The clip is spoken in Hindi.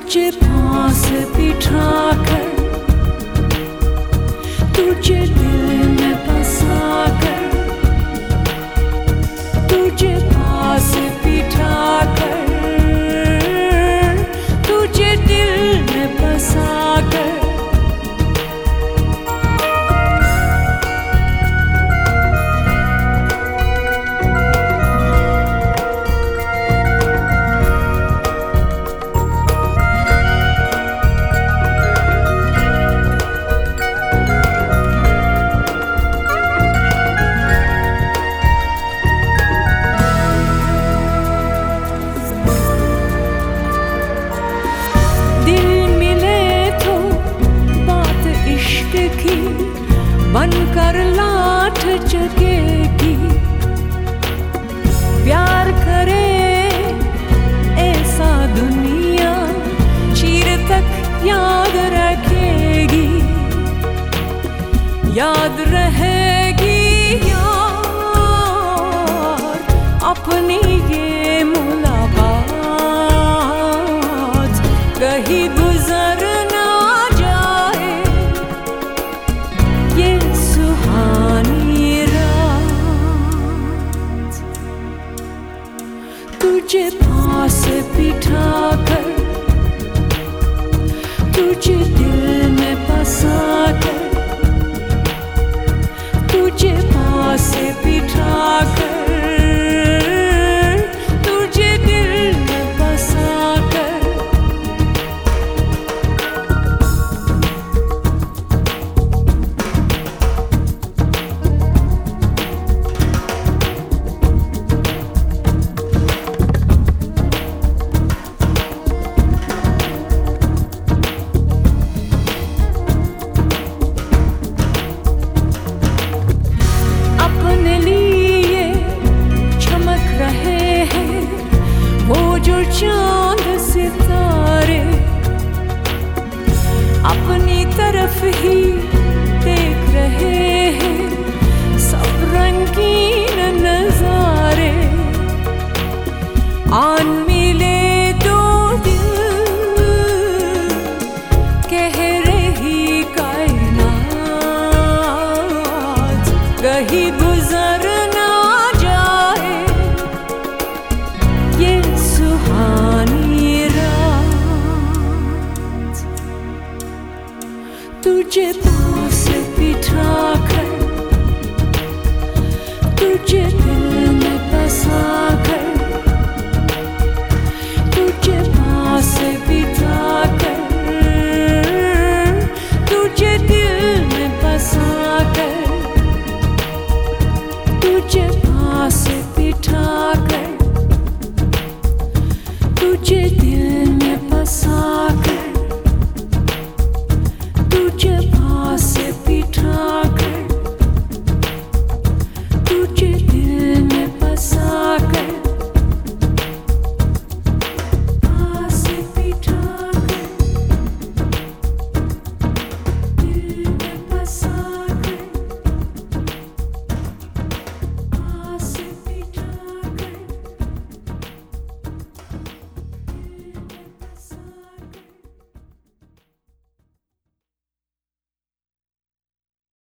तुझे पास बिठाकर, तुझे दिल में बसाकर, तुझे पास बिठाकर, तुझे दिल में बसाकर, बनकर लाठ जगेगी। प्यार करे ऐसा दुनिया चीर तक याद रखेगी, याद रहेगी यार अपनी ये मुलाकात, कहीं गुजर ना जाए ये सुहानी रात। तुझे पास बिठाकर, तुझे दिल में बसाकर, तुझे पास बिठाकर, तुझे दिल में बसाकर, चांद सितारे अपनी तरफ ही देख रहे हैं, सब रंगीन नजारे। आन मिले दो दिल कह रही कायनात, कहीं गुजर ना जाए ये सुहानी रात। तुझे पास बिठाकर, तुझे दिल में बसा